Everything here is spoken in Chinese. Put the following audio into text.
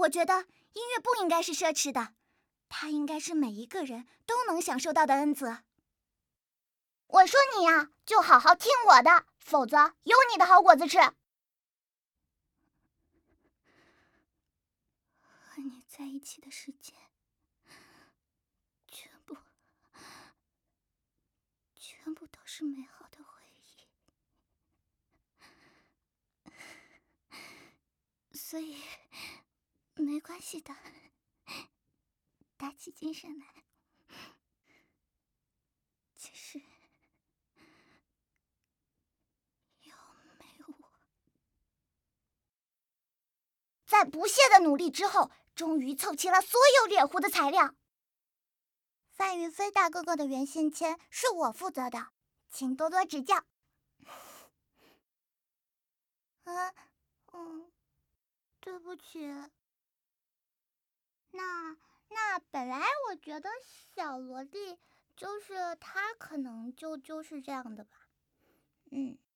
我觉得音乐不应该是奢侈的，它应该是每一个人都能享受到的恩泽。 我说你呀，就好好听我的，否则有你的好果子吃。 和你在一起的时间，全部都是美好的回忆，所以没关系的，打起精神来。其实有没我， 在不懈的努力之后，终于凑齐了所有猎狐的材料。范宇飞大哥哥的圆线签是我负责的，请多多指教。对不起。那本来我觉得小萝莉就是她，可能就是这样的吧。